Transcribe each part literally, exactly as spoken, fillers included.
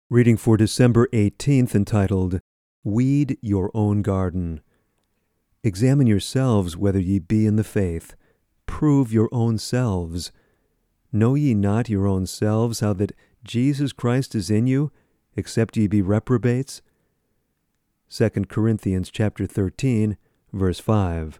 Reading for December eighteenth, entitled, Weed Your Own Garden. Examine yourselves whether ye be in the faith. Prove your own selves. Know ye not your own selves how that Jesus Christ is in you, except ye be reprobates? Second Corinthians chapter thirteen, verse five.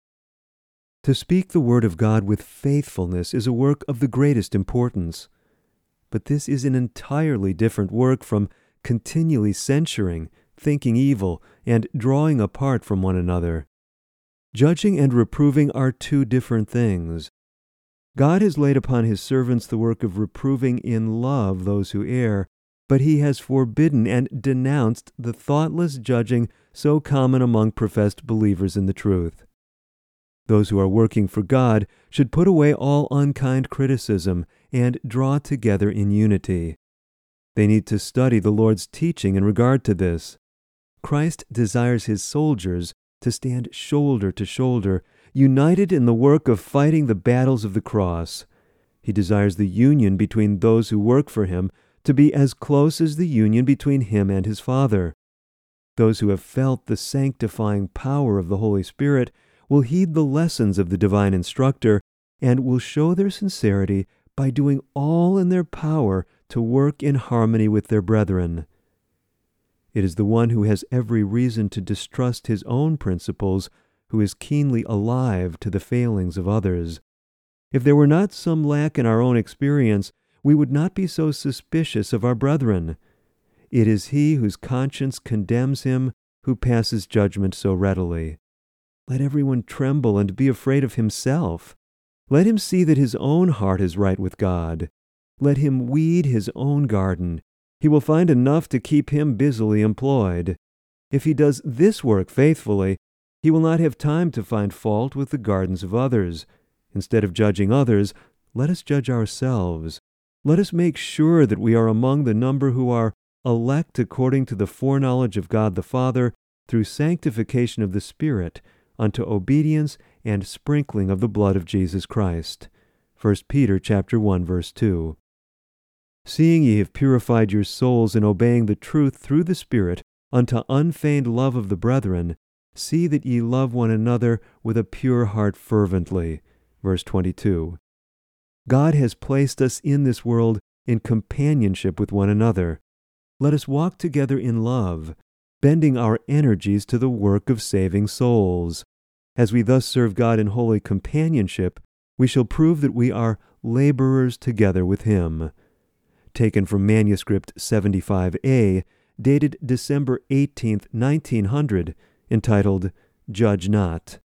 To speak the word of God with faithfulness is a work of the greatest importance. But this is an entirely different work from continually censuring, thinking evil, and drawing apart from one another. Judging and reproving are two different things. God has laid upon his servants the work of reproving in love those who err, but he has forbidden and denounced the thoughtless judging so common among professed believers in the truth. Those who are working for God should put away all unkind criticism and draw together in unity. They need to study the Lord's teaching in regard to this. Christ desires his soldiers to stand shoulder to shoulder, united in the work of fighting the battles of the cross. He desires the union between those who work for him to be as close as the union between him and his Father. Those who have felt the sanctifying power of the Holy Spirit will heed the lessons of the divine instructor and will show their sincerity by doing all in their power to work in harmony with their brethren. It is the one who has every reason to distrust his own principles who is keenly alive to the failings of others. If there were not some lack in our own experience, we would not be so suspicious of our brethren. It is he whose conscience condemns him who passes judgment so readily. Let everyone tremble and be afraid of himself. Let him see that his own heart is right with God. Let him weed his own garden. He will find enough to keep him busily employed. If he does this work faithfully, he will not have time to find fault with the gardens of others. Instead of judging others, let us judge ourselves. Let us make sure that we are among the number who are elect according to the foreknowledge of God the Father through sanctification of the Spirit, unto obedience and sprinkling of the blood of Jesus Christ. First Peter chapter one, verse two. Seeing ye have purified your souls in obeying the truth through the Spirit unto unfeigned love of the brethren, see that ye love one another with a pure heart fervently. Verse twenty-two. God has placed us in this world in companionship with one another. Let us walk together in love, bending our energies to the work of saving souls. As we thus serve God in holy companionship, we shall prove that we are laborers together with him. Taken from manuscript seventy-five A, dated December eighteenth, nineteen hundred, entitled, Judge Not.